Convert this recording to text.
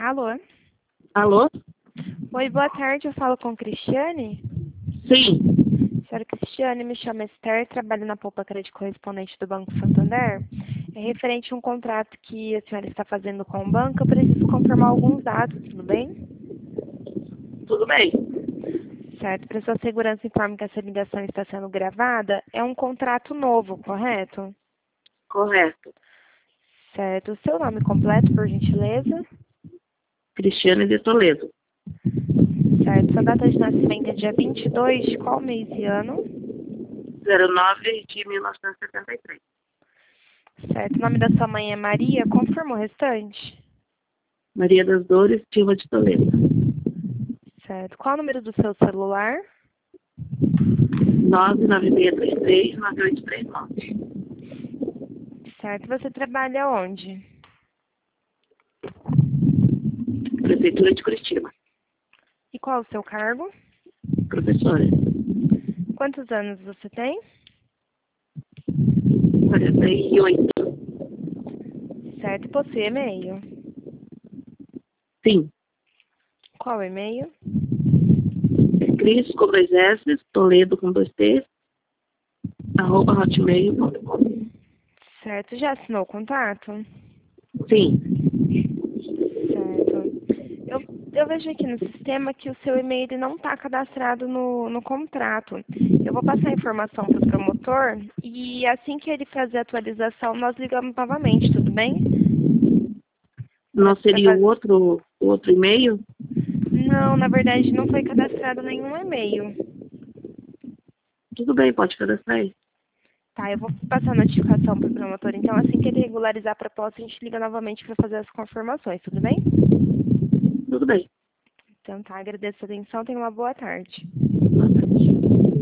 Alô? Alô? Oi, boa tarde, eu falo com Cristiane? Sim. Senhora Cristiane, me chamo Esther, trabalho na Poupa Crédito Correspondente do Banco Santander. É referente a um contrato que a senhora está fazendo com o banco, eu preciso confirmar alguns dados, tudo bem? Tudo bem? Certo, para sua segurança informe que essa ligação está sendo gravada. É um contrato novo, correto? Correto. Certo, o seu nome completo, por gentileza? Cristiane de Toledo. Certo, sua data de nascimento é dia 22 de qual mês e ano? 09 de 1973. Certo, o nome da sua mãe é Maria, confirma o restante? Maria das Dores, Silva de Toledo. Certo, qual o número do seu celular? 99633-9839. Certo, você trabalha onde? Prefeitura de Curitiba. E qual o seu cargo? Professora. Quantos anos você tem? 48. Certo, possui e-mail. Sim. Qual e-mail? É Cris com 2 S, Toledo com 2 T, @hotmail.com. Certo, já assinou o contrato? Sim. Certo. Eu vejo aqui no sistema que o seu e-mail ele não está cadastrado no contrato. Eu vou passar a informação para o promotor e assim que ele fazer a atualização, nós ligamos novamente, tudo bem? Não Para seria o outro e-mail? Não, na verdade não foi cadastrado nenhum e-mail. Tudo bem, pode cadastrar aí. Tá, eu vou passar a notificação para o promotor, então assim que ele regularizar a proposta, a gente liga novamente para fazer as confirmações, tudo bem? Tudo bem. Então tá, agradeço a atenção, tenha uma boa tarde. Boa tarde.